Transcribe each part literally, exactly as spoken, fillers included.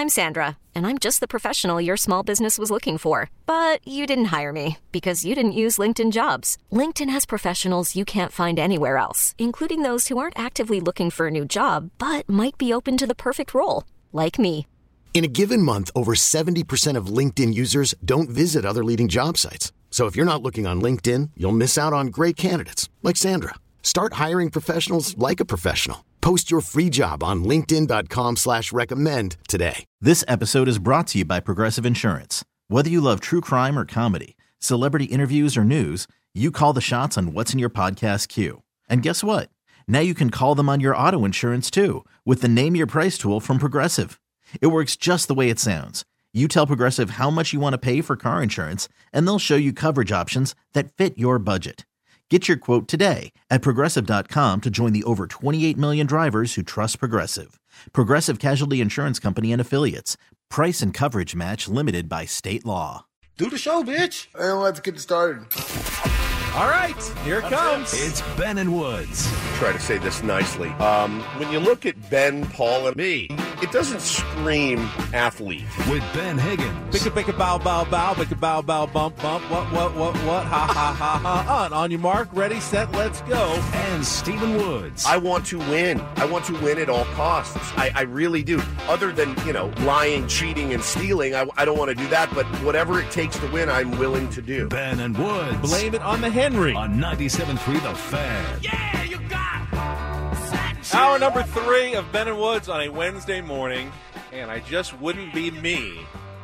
I'm Sandra, and I'm just the professional your small business was looking for. But you didn't hire me because you didn't use LinkedIn Jobs. LinkedIn has professionals you can't find anywhere else, including those who aren't actively looking for a new job, but might be open to the perfect role, like me. In a given month, over seventy percent of LinkedIn users don't visit other leading job sites. So if you're not looking on LinkedIn, you'll miss out on great candidates like Sandra. Start hiring professionals like a professional. Post your free job on linkedin dot com slash recommend today. This episode is brought to you by Progressive Insurance. Whether you love true crime or comedy, celebrity interviews or news, you call the shots on what's in your podcast queue. And guess what? Now you can call them on your auto insurance too with the Name Your Price tool from Progressive. It works just the way it sounds. You tell Progressive how much you want to pay for car insurance, and they'll show you coverage options that fit your budget. Get your quote today at Progressive dot com to join the over twenty-eight million drivers who trust Progressive. Progressive Casualty Insurance Company and Affiliates. Price and coverage match limited by state law. Do the show, bitch. And let's get started. All right, here it comes. It's Ben and Woods. Try to say this nicely. Um, when you look at Ben, Paul, and me, it doesn't scream athlete. With Ben Higgins. Bicka, bicka, bow, bow, bow, bicka, bow, bow, bump, bump, what, what, what, what, ha, ha, ha, ha, on. On your mark, ready, set, let's go. And Stephen Woods. I want to win. I want to win at all costs. I, I really do. Other than, you know, lying, cheating, and stealing, I, I don't want to do that, but whatever it takes to win, I'm willing to do. Ben and Woods. Blame it on the Henry. On ninety-seven point three The Fan. Yeah, you got it. Hour number three of Ben and Woods on a Wednesday morning, and I just wouldn't be me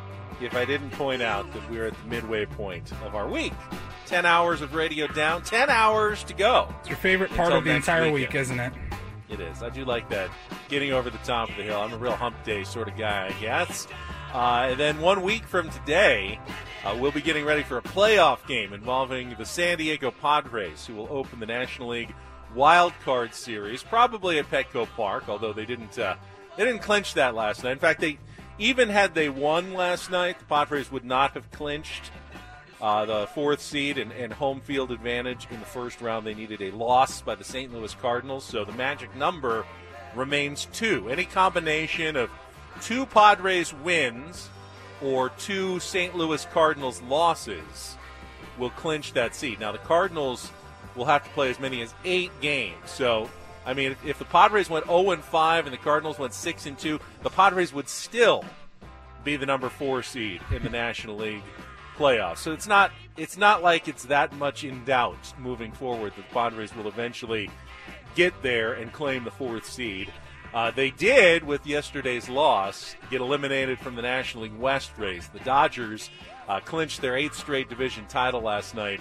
if I didn't point out that we're at the midway point of our week. Ten hours of radio down, ten hours to go. It's your favorite part of the entire week, isn't it? It is. I do like that, getting over the top of the hill. I'm a real hump day sort of guy, I guess. Uh, and then one week from today, uh, we'll be getting ready for a playoff game involving the San Diego Padres, who will open the National League Wild Card Series, probably at Petco Park, although they didn't uh, they didn't clinch that last night. In fact, they even had they won last night, the Padres would not have clinched uh, the fourth seed and, and home field advantage in the first round. They needed a loss by the Saint Louis Cardinals, so the magic number remains two. Any combination of two Padres wins or two Saint Louis Cardinals losses will clinch that seed. Now, the Cardinals will have to play as many as eight games. So, I mean, if, if the Padres went oh and five and the Cardinals went six and two, the Padres would still be the number four seed in the National League playoffs. So it's not it's not like it's that much in doubt moving forward that the Padres will eventually get there and claim the fourth seed. Uh, they did, with yesterday's loss, get eliminated from the National League West race. The Dodgers uh, clinched their eighth straight division title last night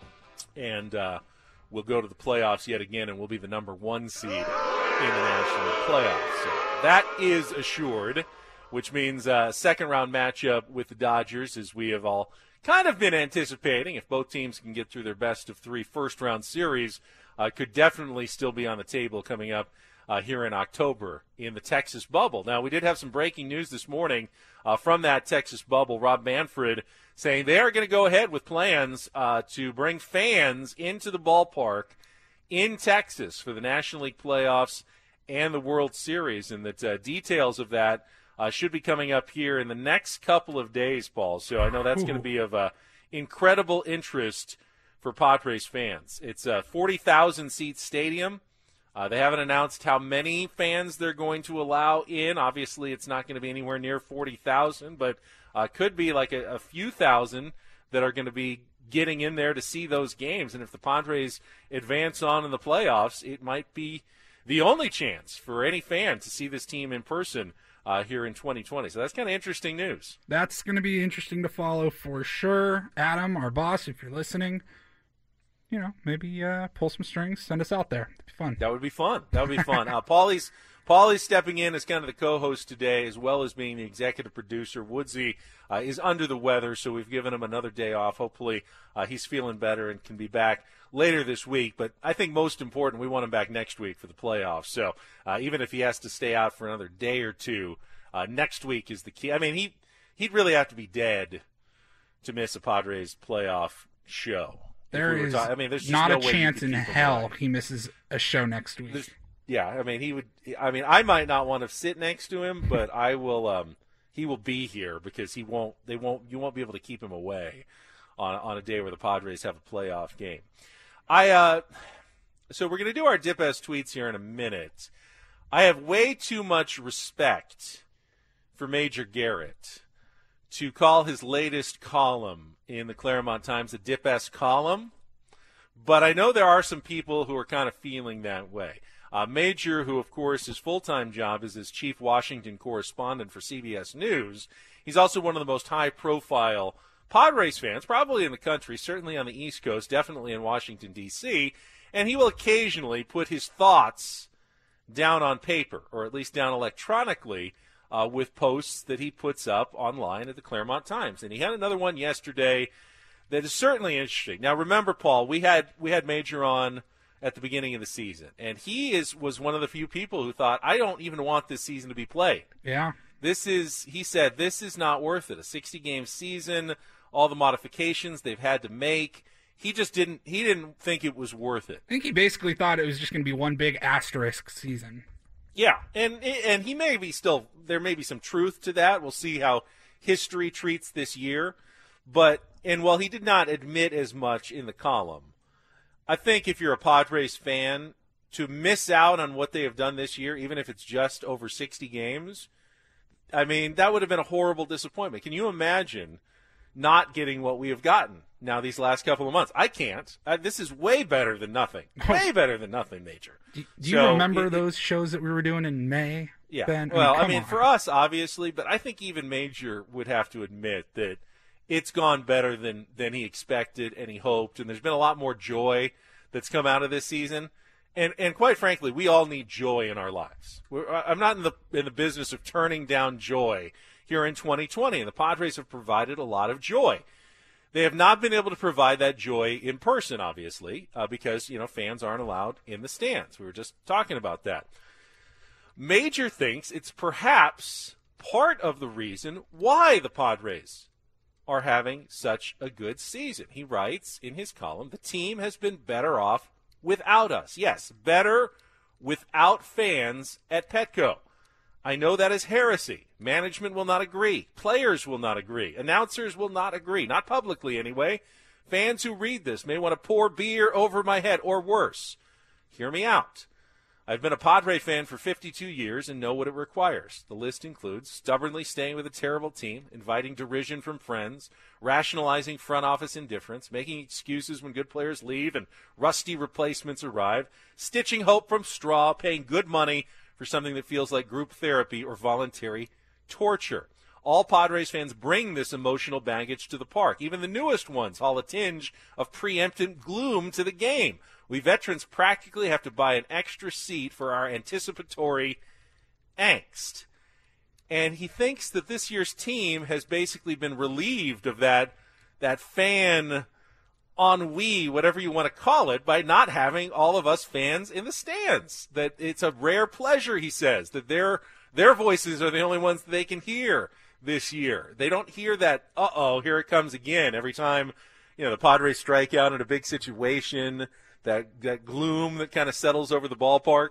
and uh, will go to the playoffs yet again and will be the number one seed in the National League playoffs. So that is assured, which means a second-round matchup with the Dodgers, as we have all kind of been anticipating. If both teams can get through their best-of-three first-round series, uh, could definitely still be on the table coming up Uh, here in October in the Texas bubble. Now, we did have some breaking news this morning uh, from that Texas bubble. Rob Manfred saying they are going to go ahead with plans uh, to bring fans into the ballpark in Texas for the National League playoffs and the World Series, and that uh, details of that uh, should be coming up here in the next couple of days, Paul. So I know that's going to be of uh, incredible interest for Padres fans. It's a forty thousand seat stadium. Uh, they haven't announced how many fans they're going to allow in. Obviously, it's not going to be anywhere near forty thousand, but uh, could be like a, a few thousand that are going to be getting in there to see those games. And if the Padres advance on in the playoffs, it might be the only chance for any fan to see this team in person uh, here in twenty twenty. So that's kind of interesting news. That's going to be interesting to follow for sure. Adam, our boss, if you're listening, you know, maybe uh, pull some strings, send us out there. It'd be fun. That would be fun. That would be fun. uh, Paulie's Paulie's stepping in as kind of the co-host today, as well as being the executive producer. Woodsy uh, is under the weather, so we've given him another day off. Hopefully uh, he's feeling better and can be back later this week. But I think most important, we want him back next week for the playoffs. So uh, even if he has to stay out for another day or two, uh, next week is the key. I mean, he, he'd really have to be dead to miss a Padres playoff show. There we is ta- I mean, there's just not no a chance in hell alive. he misses a show next week. There's, yeah, I mean, he would. I mean, I might not want to sit next to him, but I will. Um, he will be here because he won't. They won't. You won't be able to keep him away on on a day where the Padres have a playoff game. I uh, so we're gonna do our Dip S tweets here in a minute. I have way too much respect for Major Garrett to call his latest column in the Claremont Times a Dip S column, but I know there are some people who are kind of feeling that way. Uh, Major, who, of course, his full-time job is as chief Washington correspondent for C B S News, he's also one of the most high-profile Padres fans, probably in the country, certainly on the East Coast, definitely in Washington, D C, and he will occasionally put his thoughts down on paper, or at least down electronically, uh, with posts that he puts up online at the Claremont Times. And he had another one yesterday that is certainly interesting. Now, remember, Paul, we had we had Major on at the beginning of the season, and he is was one of the few people who thought, I don't even want this season to be played. Yeah. This is, he said, this is not worth it. A sixty-game season, all the modifications they've had to make. He just didn't, he didn't think it was worth it. I think he basically thought it was just going to be one big asterisk season. Yeah, and and he may be still, there may be some truth to that. We'll see how history treats this year. But, and while he did not admit as much in the column, I think if you're a Padres fan, to miss out on what they have done this year, even if it's just over sixty games, I mean, that would have been a horrible disappointment. Can you imagine not getting what we have gotten now these last couple of months? I can't. I, this is way better than nothing. Way better than nothing, Major. Do, do you so, remember it, those shows that we were doing in May? Yeah. Ben? Well, I mean, I mean I mean for us, obviously, but I think even Major would have to admit that it's gone better than, than he expected and he hoped, and there's been a lot more joy that's come out of this season. And and quite frankly, we all need joy in our lives. We're, I'm not in the in the business of turning down joy here in twenty twenty, and the Padres have provided a lot of joy. They have not been able to provide that joy in person, obviously, uh, because, you know, fans aren't allowed in the stands. We were just talking about that. Major thinks it's perhaps part of the reason why the Padres are having such a good season. He writes in his column, the team has been better off without us. Yes, better without fans at Petco. I know that is heresy. Management will not agree. Players will not agree. Announcers will not agree. Not publicly, anyway. Fans who read this may want to pour beer over my head, or worse. Hear me out. I've been a Padre fan for fifty-two years and know what it requires. The list includes stubbornly staying with a terrible team, inviting derision from friends, rationalizing front office indifference, making excuses when good players leave and rusty replacements arrive, stitching hope from straw, paying good money for something that feels like group therapy or voluntary torture. All Padres fans bring this emotional baggage to the park. Even the newest ones haul a tinge of preemptive gloom to the game. We veterans practically have to buy an extra seat for our anticipatory angst. And he thinks that this year's team has basically been relieved of that that fan ennui, whatever you want to call it, by not having all of us fans in the stands. That it's a rare pleasure, he says, that their their voices are the only ones that they can hear this year. They don't hear that, uh-oh, here it comes again, every time, you know, the Padres strike out in a big situation. That that gloom that kind of settles over the ballpark.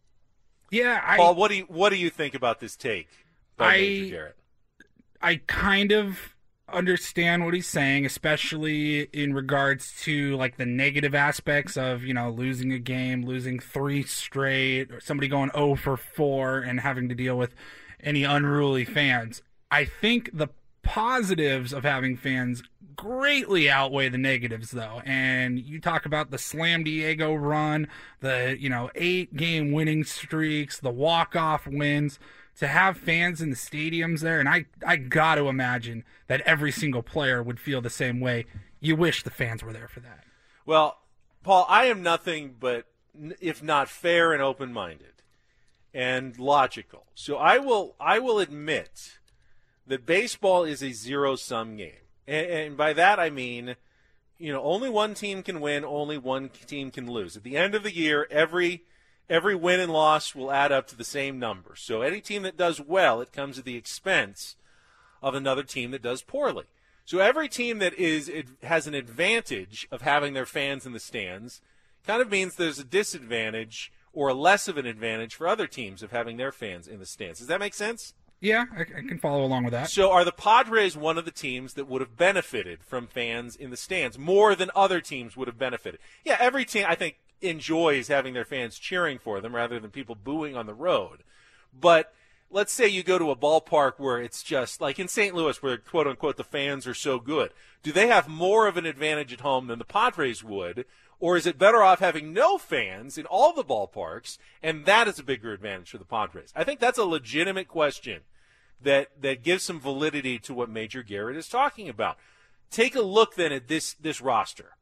Yeah, I, Paul, what do you what do you think about this take by I, Major Garrett? I kind of understand what he's saying, especially in regards to like the negative aspects of, you know, losing a game, losing three straight, or somebody going oh for four and having to deal with any unruly fans. I think the positives of having fans greatly outweigh the negatives, though. And you talk about the Slam Diego run, the, you know, eight game winning streaks, the walk-off wins, to have fans in the stadiums there. And I, I got to imagine that every single player would feel the same way. You wish the fans were there for that. Well, Paul, I am nothing but, if not fair and open-minded and logical. So I will, I will admit that baseball is a zero-sum game. And, and by that I mean, you know, only one team can win, only one team can lose. At the end of the year, every every win and loss will add up to the same number. So any team that does well, it comes at the expense of another team that does poorly. So every team that is it has an advantage of having their fans in the stands kind of means there's a disadvantage or a less of an advantage for other teams of having their fans in the stands. Does that make sense? Yeah, I, I can follow along with that. So are the Padres one of the teams that would have benefited from fans in the stands more than other teams would have benefited? Yeah, every team, I think, enjoys having their fans cheering for them rather than people booing on the road. But let's say you go to a ballpark where it's just, like in Saint Louis, where, quote-unquote, the fans are so good. Do they have more of an advantage at home than the Padres would? Or is it better off having no fans in all the ballparks, and that is a bigger advantage for the Padres? I think that's a legitimate question that that gives some validity to what Major Garrett is talking about. Take a look then at this this roster.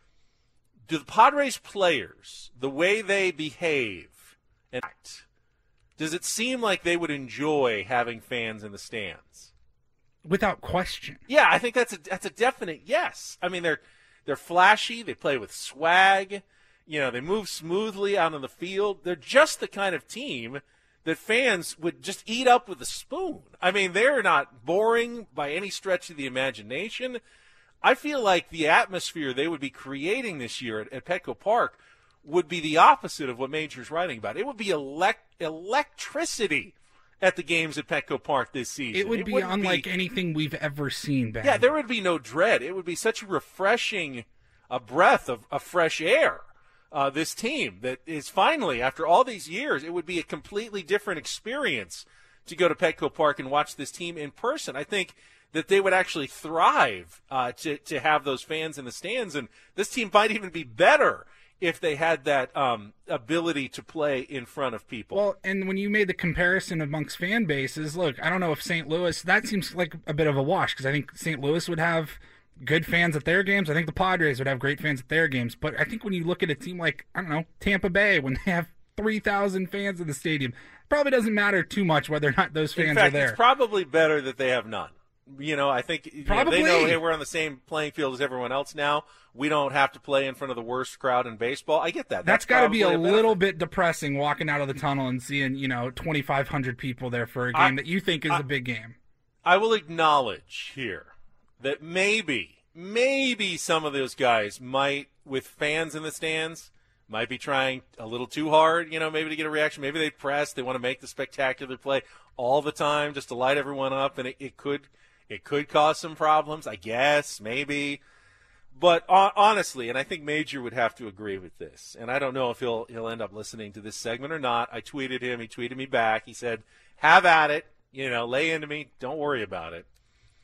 Do the Padres players, the way they behave and act, does it seem like they would enjoy having fans in the stands? Without question. Yeah, I think that's a that's a definite yes. I mean, they're they're flashy, they play with swag, you know, they move smoothly out on the field. They're just the kind of team that fans would just eat up with a spoon. I mean, they're not boring by any stretch of the imagination. I feel like the atmosphere they would be creating this year at, at Petco Park would be the opposite of what Major's writing about. It would be elect, electricity at the games at Petco Park this season. It would it be wouldn't unlike be, anything we've ever seen, Ben. Yeah, there would be no dread. It would be such a refreshing a breath of, of fresh air. Uh, this team that is finally, after all these years, it would be a completely different experience to go to Petco Park and watch this team in person. I think that they would actually thrive uh, to, to have those fans in the stands, and this team might even be better if they had that um, ability to play in front of people. Well, and when you made the comparison amongst fan bases, look, I don't know if Saint Louis, that seems like a bit of a wash, because I think Saint Louis would have good fans at their games. I think the Padres would have great fans at their games. But I think when you look at a team like, I don't know, Tampa Bay, when they have three thousand fans in the stadium, it probably doesn't matter too much whether or not those fans in fact, are there. It's probably better that they have none. You know, I think you know, they know, hey, we're on the same playing field as everyone else now. We don't have to play in front of the worst crowd in baseball. I get that. That's, That's got to be a, a little bit depressing walking out of the Mm-hmm. tunnel and seeing, you know, twenty-five hundred people there for a game I, that you think is I, a big game. I will acknowledge here that maybe, maybe some of those guys might, with fans in the stands, might be trying a little too hard, you know, maybe to get a reaction. Maybe they press. They want to make the spectacular play all the time just to light everyone up, and it, it could – It could cause some problems, I guess, maybe. But uh, honestly, and I think Major would have to agree with this, and I don't know if he'll he'll end up listening to this segment or not. I tweeted him. He tweeted me back. He said, have at it. You know, lay into me. Don't worry about it.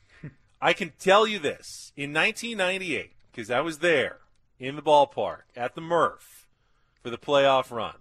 I can tell you this. In nineteen ninety-eight, because I was there in the ballpark at the Murph for the playoff run,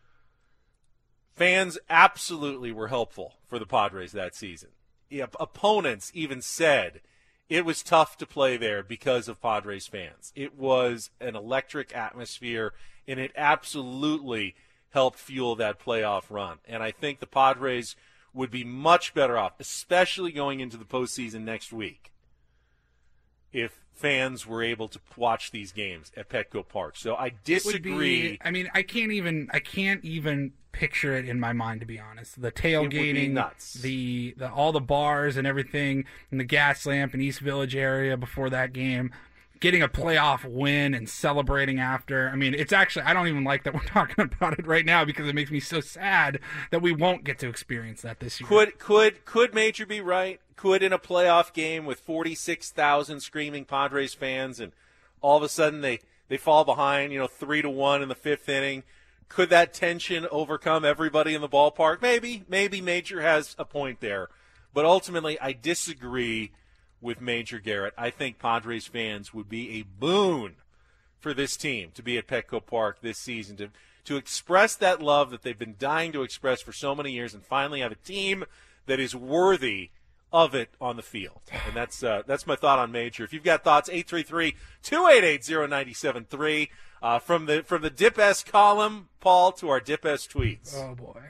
fans absolutely were helpful for the Padres that season. Yeah, opponents even said it was tough to play there because of Padres fans. It was an electric atmosphere, and it absolutely helped fuel that playoff run. And I think the Padres would be much better off, especially going into the postseason next week, if fans were able to watch these games at Petco Park. So I disagree. Be, I mean, I can't even I can't even picture it in my mind, to be honest. The tailgating, nuts. the the all the bars and everything in the Gas Lamp and East Village area before that game, getting a playoff win and celebrating after. I mean, it's actually, I don't even like that we're talking about it right now because it makes me so sad that we won't get to experience that this year. Could could could Major be right? Could in a playoff game with forty-six thousand screaming Padres fans and all of a sudden they, they fall behind, you know, three to one in the fifth inning, could that tension overcome everybody in the ballpark? Maybe. Maybe Major has a point there. But ultimately, I disagree with Major Garrett. I think Padres fans would be a boon for this team to be at Petco Park this season, to, to express that love that they've been dying to express for so many years and finally have a team that is worthy of it on the field. And that's uh, that's my thought on Major. If you've got thoughts, eight three three, two eight eight, zero nine seven three. Uh, from the from the Dip S column, Paul, to our Dip S tweets. Oh, boy.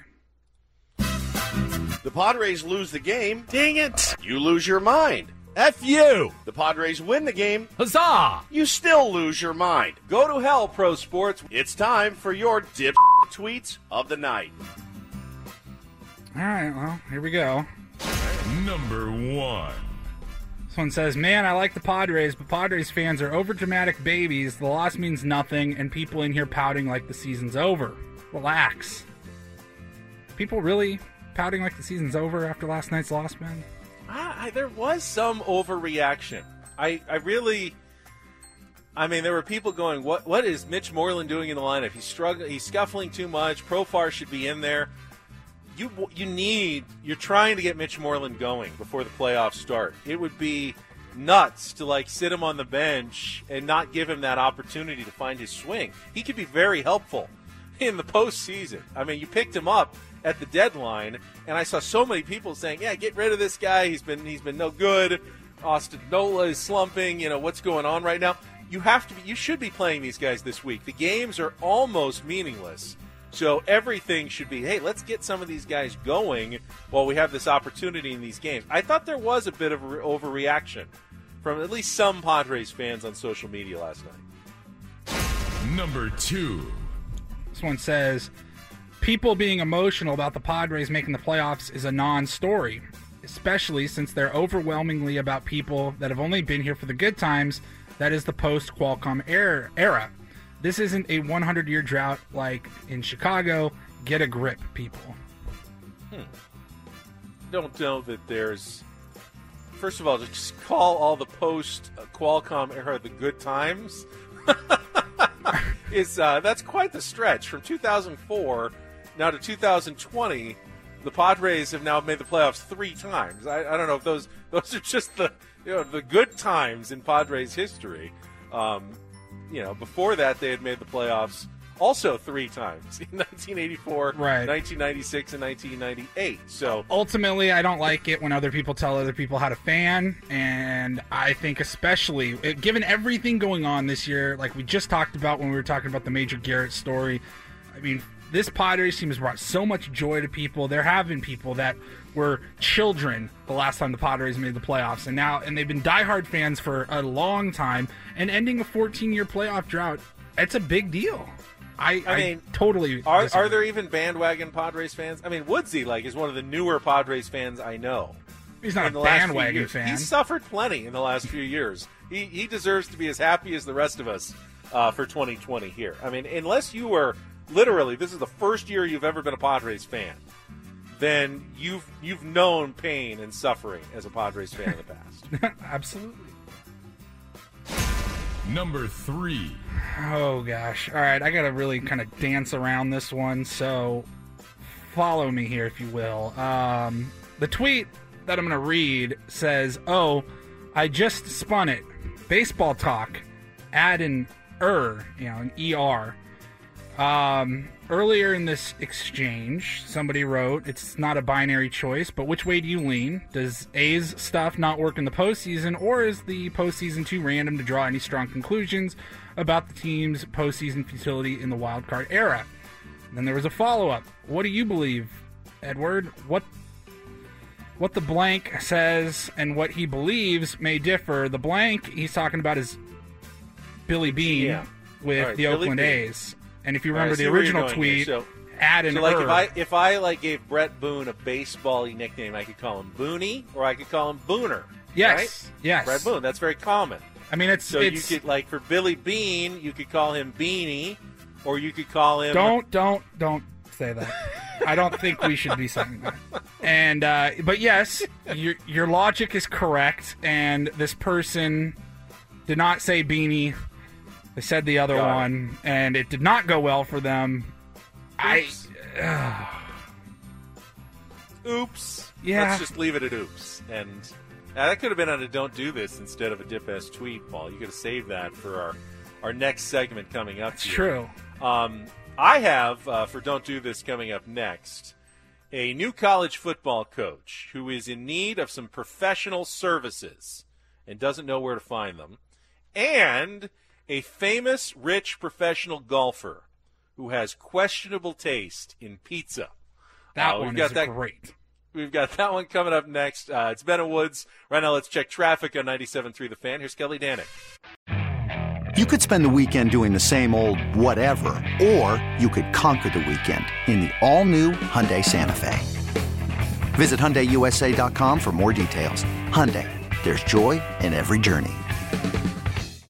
The Padres lose the game. Dang it. You lose your mind. F you. The Padres win the game. Huzzah. You still lose your mind. Go to hell, Pro Sports. It's time for your Dip tweets of the night. All right, well, here we go. Number one. This one says, man, I like the Padres, but Padres fans are overdramatic babies. The loss means nothing, and people in here pouting like the season's over. Relax. People really pouting like the season's over after last night's loss, Ben? I, I, there was some overreaction. I, I really, I mean, there were people going, "What? What is Mitch Moreland doing in the lineup? He's struggling. He's scuffling too much. Profar should be in there." You, you need. You're trying to get Mitch Moreland going before the playoffs start. It would be nuts to like sit him on the bench and not give him that opportunity to find his swing. He could be very helpful in the postseason. I mean, you picked him up at the deadline, and I saw so many people saying, "Yeah, get rid of this guy. He's been he's been no good. Austin Nola is slumping. You know what's going on right now." You have to be. You should be playing these guys this week. The games are almost meaningless, so everything should be, hey, let's get some of these guys going while we have this opportunity in these games. I thought there was a bit of an overreaction from at least some Padres fans on social media last night. Number two. This one says, people being emotional about the Padres making the playoffs is a non-story, especially since they're overwhelmingly about people that have only been here for the good times. That is the post-Qualcomm era. This isn't a hundred-year drought like in Chicago. Get a grip, people. Hmm. Don't know that there's... First of all, just call all the post-Qualcomm era the good times. is uh, That's quite the stretch. From two thousand four now to two thousand twenty, the Padres have now made the playoffs three times. I, I don't know if those those are just the you know the good times in Padres history. Um, you know, before that they had made the playoffs also three times in nineteen eighty-four, right. nineteen ninety-six, and nineteen ninety-eight. So ultimately, I don't like it when other people tell other people how to fan, and I think especially given everything going on this year, like we just talked about when we were talking about the Major Garrett story. I mean, this Padres team has brought so much joy to people. There have been people that were children the last time the Padres made the playoffs, and now and they've been diehard fans for a long time. And ending a fourteen-year playoff drought, it's a big deal. I, I mean, I totally are, disagree. are there even bandwagon Padres fans? I mean, Woodsy like is one of the newer Padres fans I know. He's not in a the last few bandwagon years. fan. He's suffered plenty in the last few years. He he deserves to be as happy as the rest of us uh, for twenty twenty here. I mean, unless you were literally this is the first year you've ever been a Padres fan, then you've you've known pain and suffering as a Padres fan in the past. Absolutely. Number three. Oh, gosh. All right, I got to really kind of dance around this one, so follow me here, if you will. Um, the tweet that I'm going to read says, oh, I just spun it. Baseball talk. Add an er, you know, an E R. Um, earlier in this exchange, somebody wrote, it's not a binary choice, but which way do you lean? Does A's stuff not work in the postseason, or is the postseason too random to draw any strong conclusions about the team's postseason futility in the wild card era? And then there was a follow-up. What do you believe, Edward? What what the blank says and what he believes may differ. The blank he's talking about is Billy Beane Yeah. with right, the Billy Oakland Beane. A's. And if you All right, remember I see the where you're original going tweet, here. So- add an So, like, er. if I if I like gave Brett Boone a baseball-y nickname, I could call him Booney, or I could call him Booner. Yes, right? yes. Brett Boone. That's very common. I mean, it's So it's. you could like for Billy Beane, you could call him Beanie, or you could call him. Don't don't don't say that. I don't think we should be saying that. And uh, but yes, your your logic is correct. And this person did not say Beanie. They said the other Got it. one, and it did not go well for them. Oops. I. Uh, Oops. Yeah. Let's just leave it at oops. And uh, that could have been on a don't do this instead of a dip ass tweet, Paul. You could have saved that for our, our next segment coming up. it's here. true. Um, I have, uh, for Don't Do This coming up next, a new college football coach who is in need of some professional services and doesn't know where to find them, and a famous rich professional golfer who has questionable taste in pizza. That Uh, we've one got is that- great. We've got that one coming up next. Uh, it's Ben and Woods. Right now, let's check traffic on ninety-seven point three The Fan. Here's Kelly Danick. You could spend the weekend doing the same old whatever, or you could conquer the weekend in the all-new Hyundai Santa Fe. Visit Hyundai U S A dot com for more details. Hyundai, there's joy in every journey.